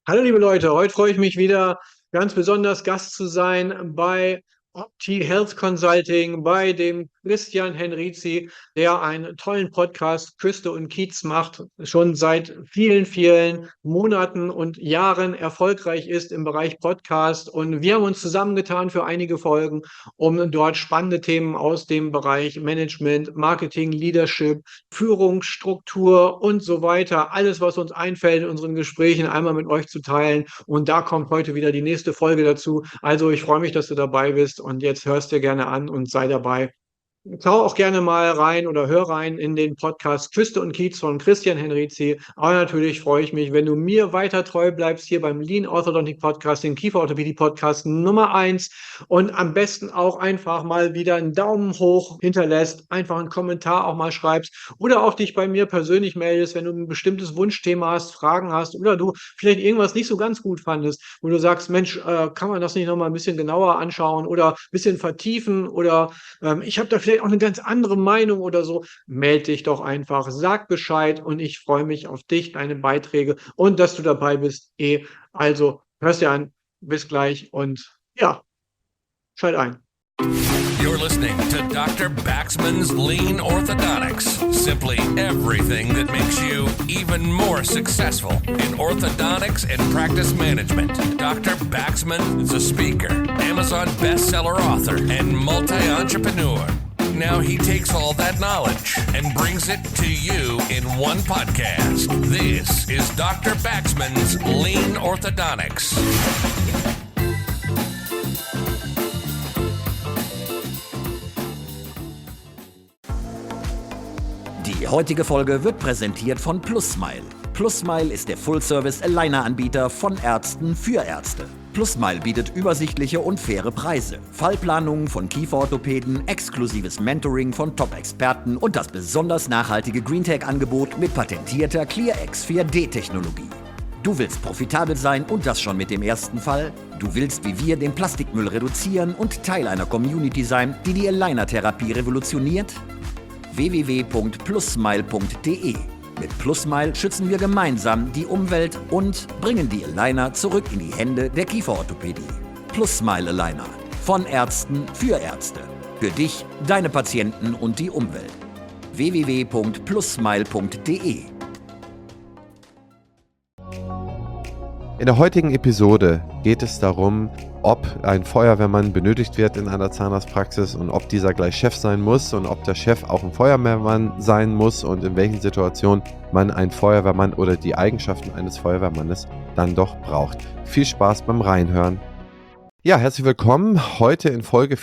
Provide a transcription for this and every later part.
Hallo liebe Leute, heute freue ich mich wieder ganz besonders Gast zu sein bei Opti Health Consulting, bei dem Christian Henrizi, der einen tollen Podcast Küste und Kiez macht, schon seit vielen, vielen Monaten und Jahren erfolgreich ist im Bereich Podcast. Und wir haben uns zusammengetan für einige Folgen, um dort spannende Themen aus dem Bereich Management, Marketing, Leadership, Führungsstruktur und so weiter. Alles, was uns einfällt in unseren Gesprächen, einmal mit euch zu teilen. Und da kommt heute wieder die nächste Folge dazu. Also ich freue mich, dass du dabei bist und jetzt hörst dir gerne an und sei dabei. Schau auch gerne mal rein oder hör rein in den Podcast Küste und Kiez von Christian Henrizi. Aber natürlich freue ich mich, wenn du mir weiter treu bleibst hier beim Lean Orthodontic Podcast, den Kieferorthopädie Podcast Nummer 1 und am besten auch einfach mal wieder einen Daumen hoch hinterlässt, einfach einen Kommentar auch mal schreibst oder auch dich bei mir persönlich meldest, wenn du ein bestimmtes Wunschthema hast, Fragen hast oder du vielleicht irgendwas nicht so ganz gut fandest, wo du sagst, Mensch, kann man das nicht noch mal ein bisschen genauer anschauen oder ein bisschen vertiefen oder ich habe da vielleicht auch eine ganz andere Meinung oder so, melde dich doch einfach, sag Bescheid und ich freue mich auf dich, deine Beiträge und dass du dabei bist. Also, hörst dir an, bis gleich und ja, schalt ein. You're listening to Dr. Baxman's Lean Orthodontics. Simply everything that makes you even more successful in orthodontics and practice management. Dr. Baxman is a speaker, Amazon bestseller author, and multi-entrepreneur. Now he takes all that knowledge and brings it to you in one podcast. This is Dr. Baxman's Lean Orthodontics. Die heutige Folge wird präsentiert von PlusSmile. PlusSmile ist der Full-Service-Aligner-Anbieter von Ärzten für Ärzte. PlusSmile bietet übersichtliche und faire Preise, Fallplanungen von Kieferorthopäden, exklusives Mentoring von Top-Experten und das besonders nachhaltige GreenTech-Angebot mit patentierter ClearX 4D-Technologie. Du willst profitabel sein und das schon mit dem ersten Fall? Du willst wie wir den Plastikmüll reduzieren und Teil einer Community sein, die die Aligner-Therapie revolutioniert? www.plussmile.de. Mit PlusSmile schützen wir gemeinsam die Umwelt und bringen die Aligner zurück in die Hände der Kieferorthopädie. PlusSmile Aligner. Von Ärzten für Ärzte. Für dich, deine Patienten und die Umwelt. www.plussmile.de. In der heutigen Episode geht es darum, ob ein Feuerwehrmann benötigt wird in einer Zahnarztpraxis und ob dieser gleich Chef sein muss und ob der Chef auch ein Feuerwehrmann sein muss und in welchen Situationen man einen Feuerwehrmann oder die Eigenschaften eines Feuerwehrmannes dann doch braucht. Viel Spaß beim Reinhören. Ja, herzlich willkommen heute in Folge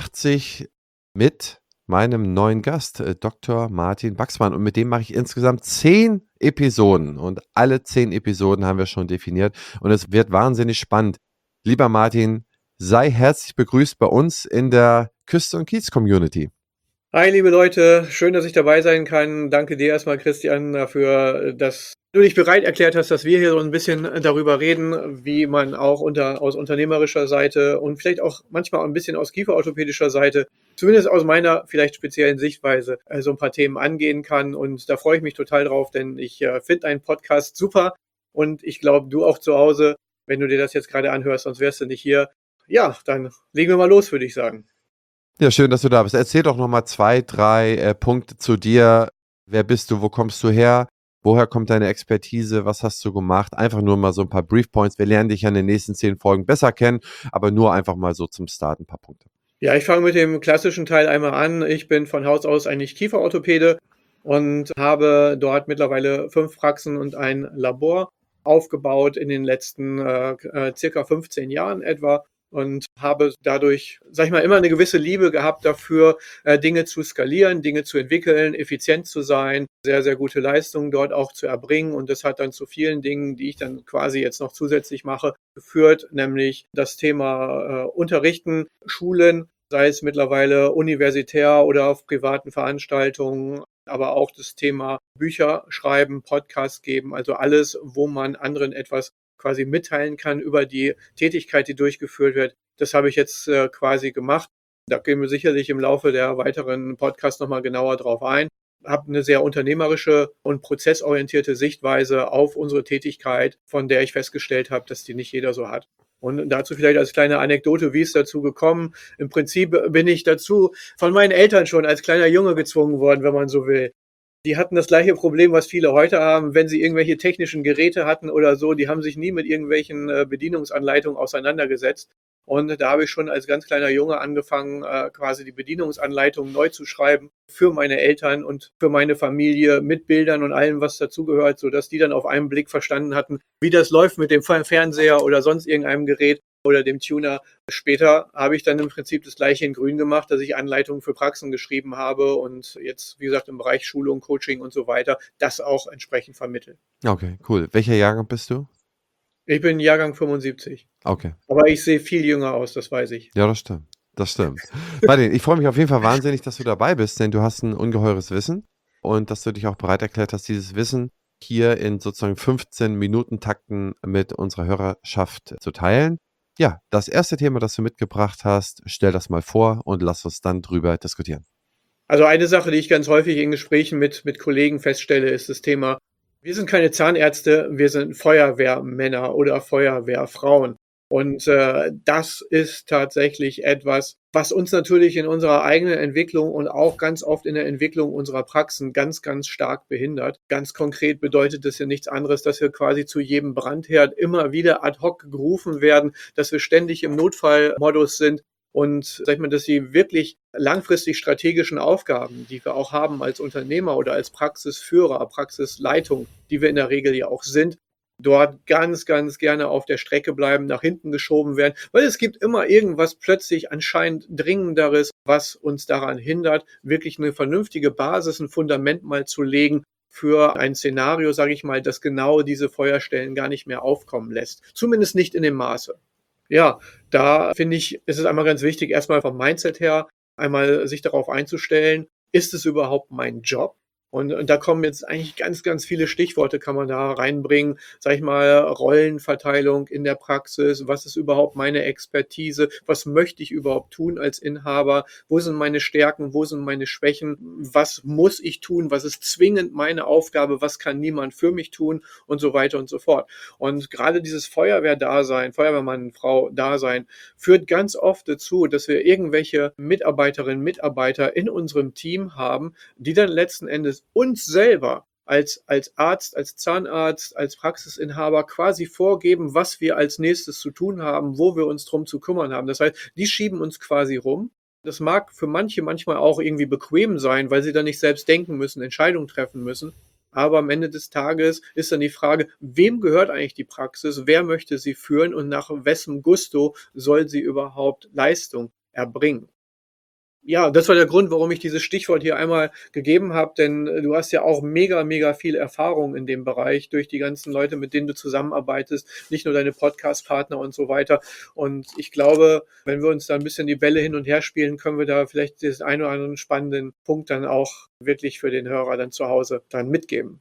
84 mit meinem neuen Gast, Dr. Martin Baxmann. Und mit dem mache ich insgesamt 10 Episoden. Und alle 10 Episoden haben wir schon definiert. Und es wird wahnsinnig spannend. Lieber Martin, sei herzlich begrüßt bei uns in der Küste- und Kiez-Community. Hi, liebe Leute, schön, dass ich dabei sein kann. Danke dir erstmal, Christian, dafür, dass du dich bereit erklärt hast, dass wir hier so ein bisschen darüber reden, wie man auch aus unternehmerischer Seite und vielleicht auch manchmal auch ein bisschen aus kieferorthopädischer Seite, zumindest aus meiner vielleicht speziellen Sichtweise, so ein paar Themen angehen kann. Und da freue ich mich total drauf, denn ich finde deinen Podcast super und ich glaube, du auch zu Hause, wenn du dir das jetzt gerade anhörst, sonst wärst du nicht hier. Ja, dann legen wir mal los, würde ich sagen. Ja, schön, dass du da bist. Erzähl doch nochmal 2, 3 Punkte zu dir. Wer bist du? Wo kommst du her? Woher kommt deine Expertise? Was hast du gemacht? Einfach nur mal so ein paar Brief Points. Wir lernen dich ja in den nächsten 10 Folgen besser kennen, aber nur einfach mal so zum Start ein paar Punkte. Ja, ich fange mit dem klassischen Teil einmal an. Ich bin von Haus aus eigentlich Kieferorthopäde und habe dort mittlerweile 5 Praxen und ein Labor aufgebaut in den letzten circa 15 Jahren etwa. Und habe dadurch, sag ich mal, immer eine gewisse Liebe gehabt dafür, Dinge zu skalieren, Dinge zu entwickeln, effizient zu sein, sehr, sehr gute Leistungen dort auch zu erbringen. Und das hat dann zu vielen Dingen, die ich dann quasi jetzt noch zusätzlich mache, geführt, nämlich das Thema Unterrichten, Schulen, sei es mittlerweile universitär oder auf privaten Veranstaltungen, aber auch das Thema Bücher schreiben, Podcast geben, also alles, wo man anderen etwas quasi mitteilen kann über die Tätigkeit, die durchgeführt wird. Das habe ich jetzt quasi gemacht. Da gehen wir sicherlich im Laufe der weiteren Podcasts nochmal genauer drauf ein. habe eine sehr unternehmerische und prozessorientierte Sichtweise auf unsere Tätigkeit, von der ich festgestellt habe, dass die nicht jeder so hat. Und dazu vielleicht als kleine Anekdote, wie ist dazu gekommen? Im Prinzip bin ich dazu von meinen Eltern schon als kleiner Junge gezwungen worden, wenn man so will. Die hatten das gleiche Problem, was viele heute haben, wenn sie irgendwelche technischen Geräte hatten oder so, die haben sich nie mit irgendwelchen Bedienungsanleitungen auseinandergesetzt. Und da habe ich schon als ganz kleiner Junge angefangen, quasi die Bedienungsanleitung neu zu schreiben für meine Eltern und für meine Familie mit Bildern und allem, was dazugehört, sodass die dann auf einen Blick verstanden hatten, wie das läuft mit dem Fernseher oder sonst irgendeinem Gerät oder dem Tuner. Später habe ich dann im Prinzip das Gleiche in Grün gemacht, dass ich Anleitungen für Praxen geschrieben habe und jetzt, wie gesagt, im Bereich Schulung, Coaching und so weiter, das auch entsprechend vermitteln. Okay, cool. Welcher Jahrgang bist du? Ich bin Jahrgang 75. Okay. Aber ich sehe viel jünger aus, das weiß ich. Ja, das stimmt. Das stimmt. Martin, ich freue mich auf jeden Fall wahnsinnig, dass du dabei bist, denn du hast ein ungeheures Wissen und dass du dich auch bereit erklärt hast, dieses Wissen hier in sozusagen 15-Minuten-Takten mit unserer Hörerschaft zu teilen. Ja, das erste Thema, das du mitgebracht hast, stell das mal vor und lass uns dann drüber diskutieren. Also eine Sache, die ich ganz häufig in Gesprächen mit Kollegen feststelle, ist das Thema, wir sind keine Zahnärzte, wir sind Feuerwehrmänner oder Feuerwehrfrauen. Und das ist tatsächlich etwas, was uns natürlich in unserer eigenen Entwicklung und auch ganz oft in der Entwicklung unserer Praxen ganz, ganz stark behindert. Ganz konkret bedeutet das ja nichts anderes, dass wir quasi zu jedem Brandherd immer wieder ad hoc gerufen werden, dass wir ständig im Notfallmodus sind. Und sag ich mal, dass die wirklich langfristig strategischen Aufgaben, die wir auch haben als Unternehmer oder als Praxisführer, Praxisleitung, die wir in der Regel ja auch sind, dort ganz, ganz gerne auf der Strecke bleiben, nach hinten geschoben werden, weil es gibt immer irgendwas plötzlich anscheinend Dringenderes, was uns daran hindert, wirklich eine vernünftige Basis, ein Fundament mal zu legen für ein Szenario, sage ich mal, das genau diese Feuerstellen gar nicht mehr aufkommen lässt. Zumindest nicht in dem Maße. Ja, da finde ich, ist es einmal ganz wichtig, erstmal vom Mindset her, einmal sich darauf einzustellen, ist es überhaupt mein Job? Und da kommen jetzt eigentlich ganz, ganz viele Stichworte, kann man da reinbringen. Sag ich mal, Rollenverteilung in der Praxis. Was ist überhaupt meine Expertise? Was möchte ich überhaupt tun als Inhaber? Wo sind meine Stärken? Wo sind meine Schwächen? Was muss ich tun? Was ist zwingend meine Aufgabe? Was kann niemand für mich tun? Und so weiter und so fort. Und gerade dieses Feuerwehrdasein, Feuerwehrmann, Frau Dasein, führt ganz oft dazu, dass wir irgendwelche Mitarbeiterinnen, Mitarbeiter in unserem Team haben, die dann letzten Endes uns selber als Arzt, als Zahnarzt, als Praxisinhaber quasi vorgeben, was wir als nächstes zu tun haben, wo wir uns drum zu kümmern haben. Das heißt, die schieben uns quasi rum. Das mag für manche manchmal auch irgendwie bequem sein, weil sie dann nicht selbst denken müssen, Entscheidungen treffen müssen. Aber am Ende des Tages ist dann die Frage, wem gehört eigentlich die Praxis? Wer möchte sie führen und nach wessen Gusto soll sie überhaupt Leistung erbringen? Ja, das war der Grund, warum ich dieses Stichwort hier einmal gegeben habe, denn du hast ja auch mega, mega viel Erfahrung in dem Bereich durch die ganzen Leute, mit denen du zusammenarbeitest, nicht nur deine Podcast-Partner und so weiter. Und ich glaube, wenn wir uns da ein bisschen die Bälle hin und her spielen, können wir da vielleicht den einen oder anderen spannenden Punkt dann auch wirklich für den Hörer dann zu Hause dann mitgeben.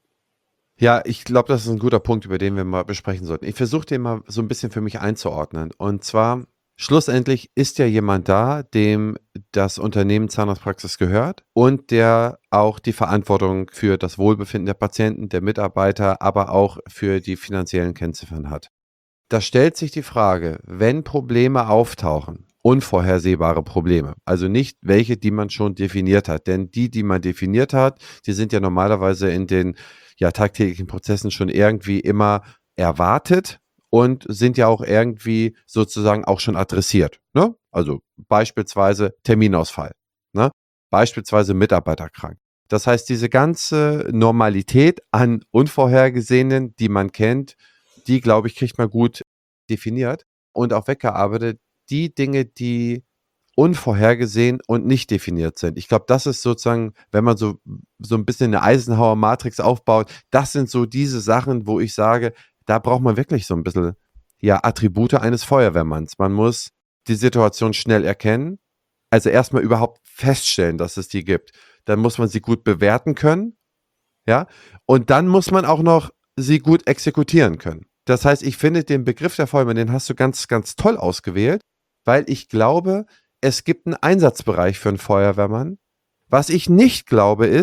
Ja, ich glaube, das ist ein guter Punkt, über den wir mal besprechen sollten. Ich versuche den mal so ein bisschen für mich einzuordnen. Und zwar, schlussendlich ist ja jemand da, dem das Unternehmen Zahnarztpraxis gehört und der auch die Verantwortung für das Wohlbefinden der Patienten, der Mitarbeiter, aber auch für die finanziellen Kennziffern hat. Da stellt sich die Frage, wenn Probleme auftauchen, unvorhersehbare Probleme, also nicht welche, die man schon definiert hat, denn die man definiert hat, die sind ja normalerweise in den tagtäglichen Prozessen schon irgendwie immer erwartet und sind ja auch irgendwie sozusagen auch schon adressiert. Ne? Also beispielsweise Terminausfall, ne? Beispielsweise Mitarbeiter krank. Das heißt, diese ganze Normalität an Unvorhergesehenen, die man kennt, die, glaube ich, kriegt man gut definiert und auch weggearbeitet. Die Dinge, die unvorhergesehen und nicht definiert sind. Ich glaube, das ist sozusagen, wenn man so ein bisschen eine Eisenhower-Matrix aufbaut, das sind so diese Sachen, wo ich sage, da braucht man wirklich so ein bisschen Attribute eines Feuerwehrmanns. Man muss die Situation schnell erkennen, also erstmal überhaupt feststellen, dass es die gibt. Dann muss man sie gut bewerten können, ja, und dann muss man auch noch sie gut exekutieren können. Das heißt, ich finde den Begriff der Feuerwehrmann, den hast du ganz, ganz toll ausgewählt, weil ich glaube, es gibt einen Einsatzbereich für einen Feuerwehrmann. Was ich nicht glaube ist,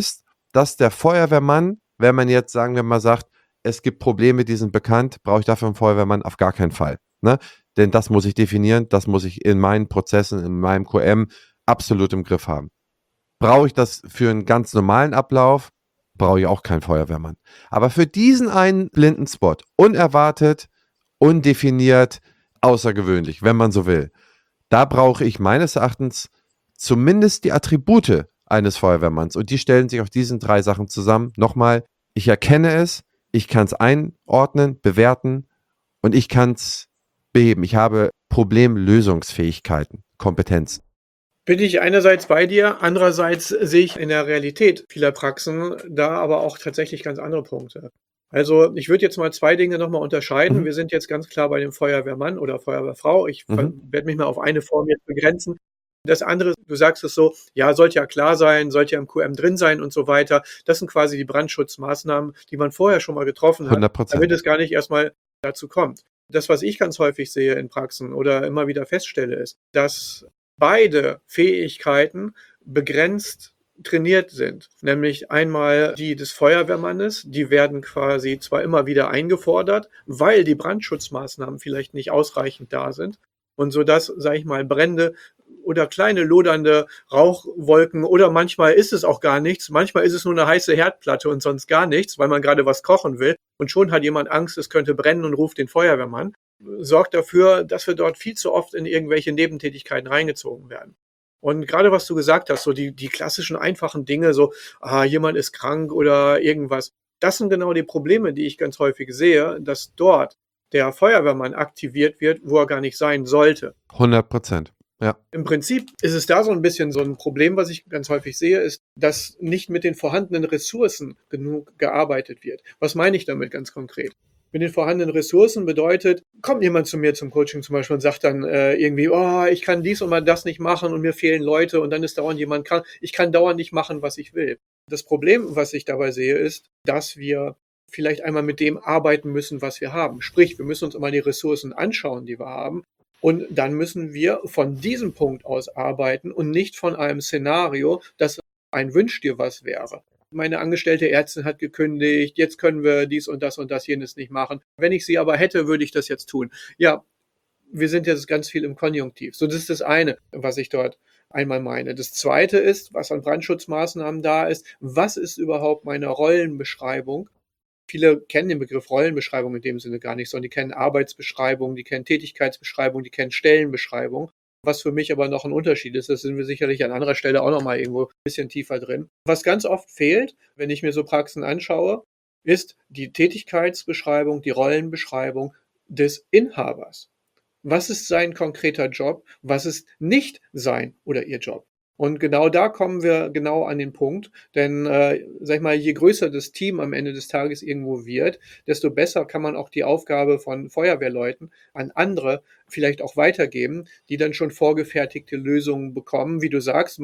dass der Feuerwehrmann, wenn man jetzt, sagen wir mal, sagt, es gibt Probleme, die sind bekannt, brauche ich dafür einen Feuerwehrmann? Auf gar keinen Fall. Ne? Denn das muss ich definieren, das muss ich in meinen Prozessen, in meinem QM absolut im Griff haben. Brauche ich das für einen ganz normalen Ablauf? Brauche ich auch keinen Feuerwehrmann. Aber für diesen einen blinden Spot, unerwartet, undefiniert, außergewöhnlich, wenn man so will, da brauche ich meines Erachtens zumindest die Attribute eines Feuerwehrmanns. Und die stellen sich aus diesen 3 Sachen zusammen. Nochmal, ich erkenne es, ich kann es einordnen, bewerten und ich kann es beheben. Ich habe Problemlösungsfähigkeiten, Kompetenz. Bin ich einerseits bei dir, andererseits sehe ich in der Realität vieler Praxen da aber auch tatsächlich ganz andere Punkte. Also ich würde jetzt mal 2 Dinge nochmal unterscheiden. Wir sind jetzt ganz klar bei dem Feuerwehrmann oder Feuerwehrfrau. Ich werde mich mal auf eine Form jetzt begrenzen. Das andere, du sagst es so, ja, sollte ja klar sein, sollte ja im QM drin sein und so weiter. Das sind quasi die Brandschutzmaßnahmen, die man vorher schon mal getroffen hat, 100%. damit es gar nicht erstmal dazu kommt. Das, was ich ganz häufig sehe in Praxen oder immer wieder feststelle, ist, dass beide Fähigkeiten begrenzt trainiert sind. Nämlich einmal die des Feuerwehrmannes, die werden quasi zwar immer wieder eingefordert, weil die Brandschutzmaßnahmen vielleicht nicht ausreichend da sind und sodass, sage ich mal, Brände oder kleine lodernde Rauchwolken oder manchmal ist es auch gar nichts, manchmal ist es nur eine heiße Herdplatte und sonst gar nichts, weil man gerade was kochen will und schon hat jemand Angst, es könnte brennen und ruft den Feuerwehrmann, sorgt dafür, dass wir dort viel zu oft in irgendwelche Nebentätigkeiten reingezogen werden. Und gerade was du gesagt hast, so die klassischen einfachen Dinge, so jemand ist krank oder irgendwas, das sind genau die Probleme, die ich ganz häufig sehe, dass dort der Feuerwehrmann aktiviert wird, wo er gar nicht sein sollte. 100%. Ja. Im Prinzip ist es da so ein bisschen so ein Problem, was ich ganz häufig sehe, ist, dass nicht mit den vorhandenen Ressourcen genug gearbeitet wird. Was meine ich damit ganz konkret? Mit den vorhandenen Ressourcen bedeutet, kommt jemand zu mir zum Coaching zum Beispiel und sagt dann irgendwie, oh, ich kann dies und mal das nicht machen und mir fehlen Leute und dann ist dauernd jemand krank. Ich kann dauernd nicht machen, was ich will. Das Problem, was ich dabei sehe, ist, dass wir vielleicht einmal mit dem arbeiten müssen, was wir haben. Sprich, wir müssen uns immer die Ressourcen anschauen, die wir haben. Und dann müssen wir von diesem Punkt aus arbeiten und nicht von einem Szenario, das ein Wünsch dir was wäre. Meine angestellte Ärztin hat gekündigt, jetzt können wir dies und das jenes nicht machen. Wenn ich sie aber hätte, würde ich das jetzt tun. Ja, wir sind jetzt ganz viel im Konjunktiv. So, das ist das eine, was ich dort einmal meine. Das zweite ist, was an Brandschutzmaßnahmen da ist, was ist überhaupt meine Rollenbeschreibung? Viele kennen den Begriff Rollenbeschreibung in dem Sinne gar nicht, sondern die kennen Arbeitsbeschreibung, die kennen Tätigkeitsbeschreibung, die kennen Stellenbeschreibung. Was für mich aber noch ein Unterschied ist, das sind wir sicherlich an anderer Stelle auch noch mal irgendwo ein bisschen tiefer drin. Was ganz oft fehlt, wenn ich mir so Praxen anschaue, ist die Tätigkeitsbeschreibung, die Rollenbeschreibung des Inhabers. Was ist sein konkreter Job? Was ist nicht sein oder ihr Job? Und genau da kommen wir genau an den Punkt, denn sag ich mal, je größer das Team am Ende des Tages irgendwo wird, desto besser kann man auch die Aufgabe von Feuerwehrleuten an andere vielleicht auch weitergeben, die dann schon vorgefertigte Lösungen bekommen. Wie du sagst,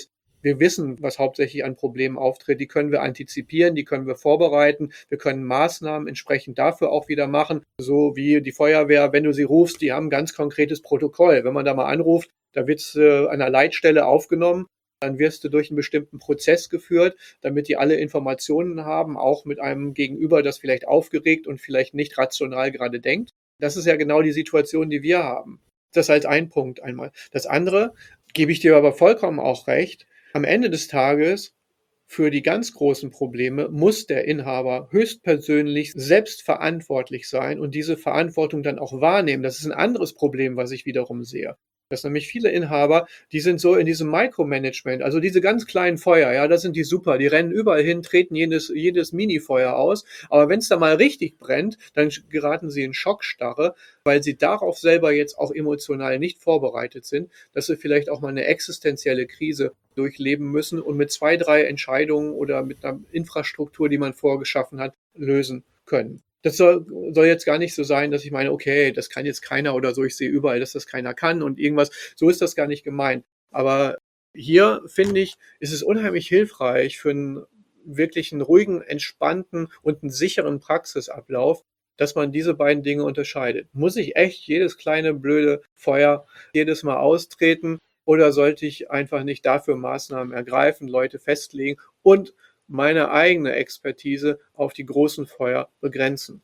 wir wissen, was hauptsächlich an Problemen auftritt, die können wir antizipieren, die können wir vorbereiten, wir können Maßnahmen entsprechend dafür auch wieder machen, so wie die Feuerwehr, wenn du sie rufst, die haben ein ganz konkretes Protokoll. Wenn man da mal anruft, da wird es an einer Leitstelle aufgenommen, dann wirst du durch einen bestimmten Prozess geführt, damit die alle Informationen haben, auch mit einem Gegenüber, das vielleicht aufgeregt und vielleicht nicht rational gerade denkt. Das ist ja genau die Situation, die wir haben. Das als ein Punkt einmal. Das andere, gebe ich dir aber vollkommen auch recht, am Ende des Tages für die ganz großen Probleme muss der Inhaber höchstpersönlich selbst verantwortlich sein und diese Verantwortung dann auch wahrnehmen. Das ist ein anderes Problem, was ich wiederum sehe. Dass nämlich viele Inhaber, die sind so in diesem Micromanagement, also diese ganz kleinen Feuer, ja, das sind die super, die rennen überall hin, treten jedes Mini-Feuer aus, aber wenn es da mal richtig brennt, dann geraten sie in Schockstarre, weil sie darauf selber jetzt auch emotional nicht vorbereitet sind, dass sie vielleicht auch mal eine existenzielle Krise durchleben müssen und mit 2, 3 Entscheidungen oder mit einer Infrastruktur, die man vorgeschaffen hat, lösen können. Das soll jetzt gar nicht so sein, dass ich meine, okay, das kann jetzt keiner oder so, ich sehe überall, dass das keiner kann und irgendwas. So ist das gar nicht gemeint. Aber hier, finde ich, ist es unheimlich hilfreich für einen wirklich einen ruhigen, entspannten und einen sicheren Praxisablauf, dass man diese beiden Dinge unterscheidet. Muss ich echt jedes kleine blöde Feuer jedes Mal austreten oder sollte ich einfach nicht dafür Maßnahmen ergreifen, Leute festlegen und meine eigene Expertise auf die großen Feuer begrenzen.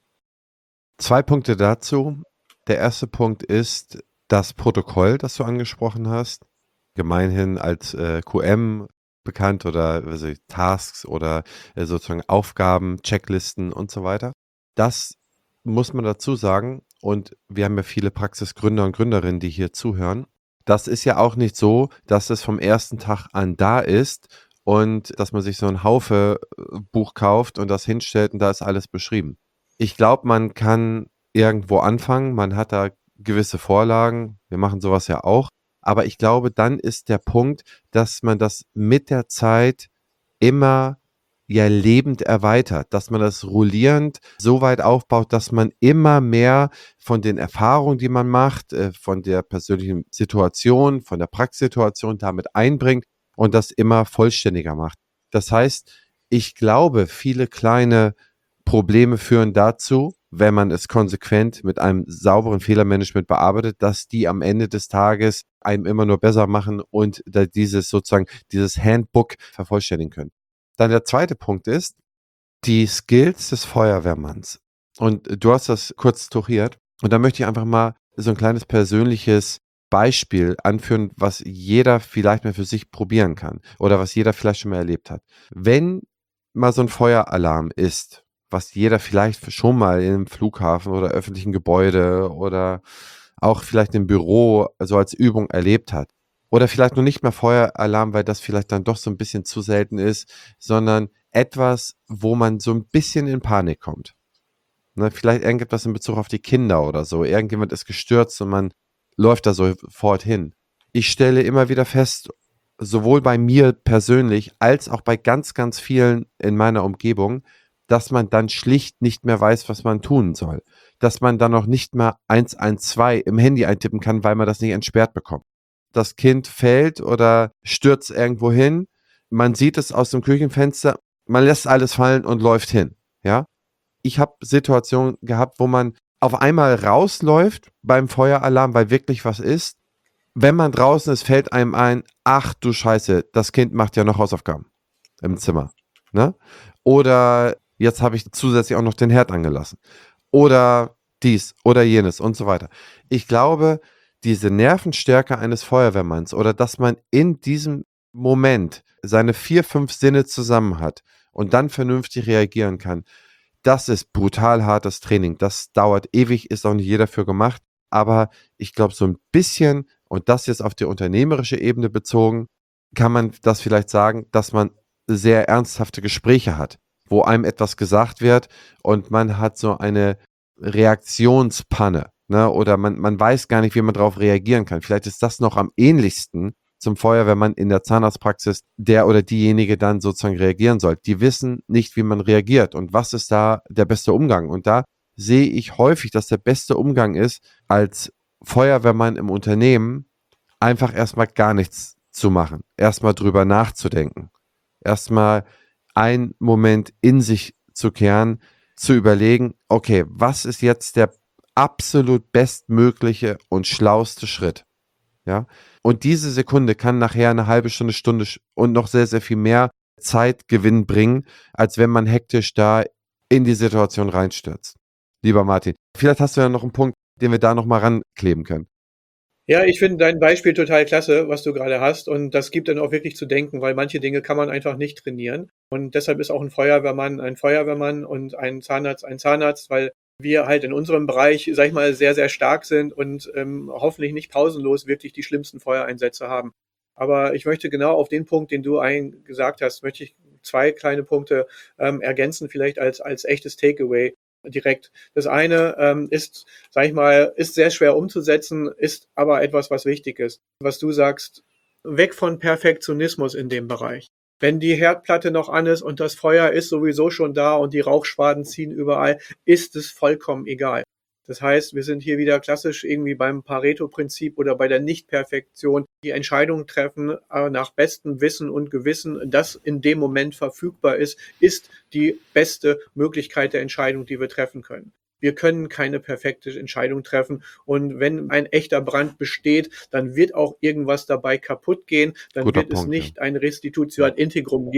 2 Punkte dazu. Der erste Punkt ist das Protokoll, das du angesprochen hast, gemeinhin als QM bekannt oder Tasks oder sozusagen Aufgaben, Checklisten und so weiter. Das muss man dazu sagen, und wir haben ja viele Praxisgründer und Gründerinnen, die hier zuhören. Das ist ja auch nicht so, dass es vom ersten Tag an da ist und dass man sich so ein Haufe Buch kauft und das hinstellt und da ist alles beschrieben. Ich glaube, man kann irgendwo anfangen, man hat da gewisse Vorlagen, wir machen sowas ja auch, aber ich glaube, dann ist der Punkt, dass man das mit der Zeit immer ja lebend erweitert, dass man das rollierend so weit aufbaut, dass man immer mehr von den Erfahrungen, die man macht, von der persönlichen Situation, von der Praxissituation damit einbringt und das immer vollständiger macht. Das heißt, ich glaube, viele kleine Probleme führen dazu, wenn man es konsequent mit einem sauberen Fehlermanagement bearbeitet, dass die am Ende des Tages einem immer nur besser machen und dieses Handbook vervollständigen können. Dann der zweite Punkt ist die Skills des Feuerwehrmanns. Und du hast das kurz touchiert. Und da möchte ich einfach mal so ein kleines persönliches Beispiel anführen, was jeder vielleicht mal für sich probieren kann oder was jeder vielleicht schon mal erlebt hat. Wenn mal so ein Feueralarm ist, was jeder vielleicht schon mal in einem Flughafen oder öffentlichen Gebäude oder auch vielleicht im Büro so als Übung erlebt hat. Oder vielleicht noch nicht mehr Feueralarm, weil das vielleicht dann doch so ein bisschen zu selten ist, sondern etwas, wo man so ein bisschen in Panik kommt. Ne, vielleicht irgendetwas in Bezug auf die Kinder oder so. Irgendjemand ist gestürzt und man läuft da sofort hin. Ich stelle immer wieder fest, sowohl bei mir persönlich als auch bei ganz, ganz vielen in meiner Umgebung, dass man dann schlicht nicht mehr weiß, was man tun soll. Dass man dann noch nicht mal 112 im Handy eintippen kann, weil man das nicht entsperrt bekommt. Das Kind fällt oder stürzt irgendwo hin, man sieht es aus dem Küchenfenster, man lässt alles fallen und läuft hin. Ja? Ich habe Situationen gehabt, wo man auf einmal rausläuft beim Feueralarm, weil wirklich was ist. Wenn man draußen ist, fällt einem ein, ach du Scheiße, das Kind macht ja noch Hausaufgaben im Zimmer. Ne? Oder jetzt habe ich zusätzlich auch noch den Herd angelassen. Oder dies oder jenes und so weiter. Ich glaube, diese Nervenstärke eines Feuerwehrmanns oder dass man in diesem Moment seine 4, 5 Sinne zusammen hat und dann vernünftig reagieren kann, das ist brutal hartes Training. Das dauert ewig, ist auch nicht jeder für gemacht. Aber ich glaube, so ein bisschen, und das jetzt auf die unternehmerische Ebene bezogen, kann man das vielleicht sagen, dass man sehr ernsthafte Gespräche hat, wo einem etwas gesagt wird und man hat so eine Reaktionspanne. Ne? Oder man weiß gar nicht, wie man darauf reagieren kann. Vielleicht ist das noch am ähnlichsten zum Feuerwehrmann in der Zahnarztpraxis, der oder diejenige dann sozusagen reagieren soll. Die wissen nicht, wie man reagiert und was ist da der beste Umgang. Und da sehe ich häufig, dass der beste Umgang ist, als Feuerwehrmann im Unternehmen einfach erstmal gar nichts zu machen, erstmal drüber nachzudenken, erstmal einen Moment in sich zu kehren, zu überlegen, okay, was ist jetzt der absolut bestmögliche und schlauste Schritt? Ja, und diese Sekunde kann nachher eine halbe Stunde, Stunde und noch sehr, sehr viel mehr Zeitgewinn bringen, als wenn man hektisch da in die Situation reinstürzt. Lieber Martin, vielleicht hast du ja noch einen Punkt, den wir da nochmal rankleben können. Ja, ich finde dein Beispiel total klasse, was du gerade hast. Und das gibt dann auch wirklich zu denken, weil manche Dinge kann man einfach nicht trainieren. Und deshalb ist auch ein Feuerwehrmann und ein Zahnarzt, weil wir halt in unserem Bereich, sag ich mal, sehr, sehr stark sind und hoffentlich nicht pausenlos wirklich die schlimmsten Feuereinsätze haben. Aber ich möchte genau auf den Punkt, den du gesagt hast, möchte ich 2 kleine Punkte ergänzen, vielleicht als echtes Takeaway direkt. Das eine ist, sag ich mal, ist sehr schwer umzusetzen, ist aber etwas, was wichtig ist. Was du sagst, weg von Perfektionismus in dem Bereich. Wenn die Herdplatte noch an ist und das Feuer ist sowieso schon da und die Rauchschwaden ziehen überall, ist es vollkommen egal. Das heißt, wir sind hier wieder klassisch irgendwie beim Pareto-Prinzip oder bei der Nichtperfektion, die Entscheidungen treffen nach bestem Wissen und Gewissen, das in dem Moment verfügbar ist die beste Möglichkeit der Entscheidung, die wir treffen können. Wir können keine perfekte Entscheidung treffen und wenn ein echter Brand besteht, dann wird auch irgendwas dabei kaputt gehen, dann Guter wird es Punkt, nicht ein Restitutio ad integrum geben.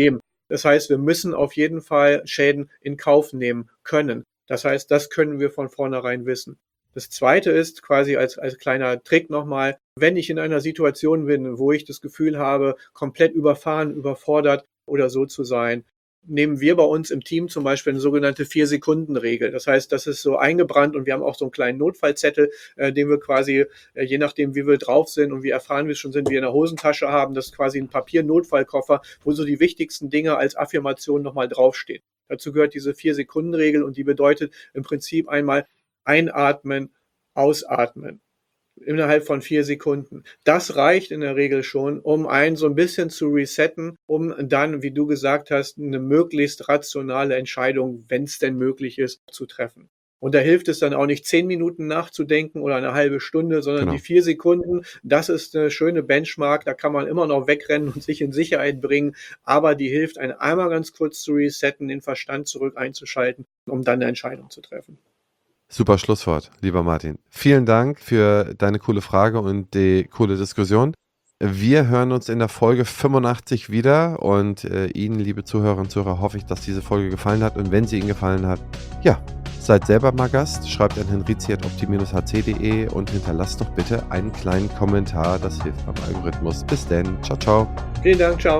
Das heißt, wir müssen auf jeden Fall Schäden in Kauf nehmen können. Das heißt, das können wir von vornherein wissen. Das Zweite ist quasi als kleiner Trick nochmal, wenn ich in einer Situation bin, wo ich das Gefühl habe, komplett überfahren, überfordert oder so zu sein, nehmen wir bei uns im Team zum Beispiel eine sogenannte 4-Sekunden-Regel. Das heißt, das ist so eingebrannt und wir haben auch so einen kleinen Notfallzettel, den wir quasi, je nachdem wie wir drauf sind und wie erfahren wir schon sind, wir in der Hosentasche haben. Das ist quasi ein Papier-Notfallkoffer, wo so die wichtigsten Dinge als Affirmation nochmal draufstehen. Dazu gehört diese 4-Sekunden-Regel und die bedeutet im Prinzip einmal einatmen, ausatmen. Innerhalb von 4 Sekunden. Das reicht in der Regel schon, um einen so ein bisschen zu resetten, um dann, wie du gesagt hast, eine möglichst rationale Entscheidung, wenn es denn möglich ist, zu treffen. Und da hilft es dann auch nicht 10 Minuten nachzudenken oder eine halbe Stunde, sondern die 4 Sekunden, das ist eine schöne Benchmark, da kann man immer noch wegrennen und sich in Sicherheit bringen, aber die hilft, einen einmal ganz kurz zu resetten, den Verstand zurück einzuschalten, um dann eine Entscheidung zu treffen. Super Schlusswort, lieber Martin. Vielen Dank für deine coole Frage und die coole Diskussion. Wir hören uns in der Folge 85 wieder und Ihnen, liebe Zuhörerinnen und Zuhörer, hoffe ich, dass diese Folge gefallen hat. Und wenn sie Ihnen gefallen hat, ja, seid selber mal Gast, schreibt an henrizi@opti-hc.de und hinterlasst doch bitte einen kleinen Kommentar. Das hilft beim Algorithmus. Bis dann. Ciao, ciao. Vielen Dank, ciao.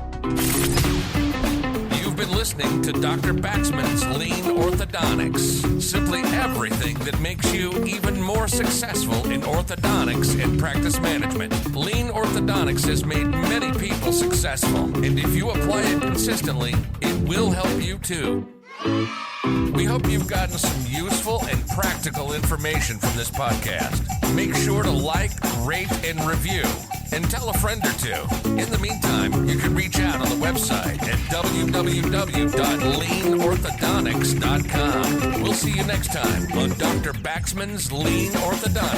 Been listening to Dr. Baxman's Lean Orthodontics. Simply everything that makes you even more successful in orthodontics and practice management. Lean Orthodontics has made many people successful, and if you apply it consistently, it will help you too. We hope you've gotten some useful and practical information from this podcast. Make sure to like, rate, and review. And tell a friend or two. In the meantime, you can reach out on the website at www.leanorthodontics.com. We'll see you next time on Dr. Baxman's Lean Orthodontics.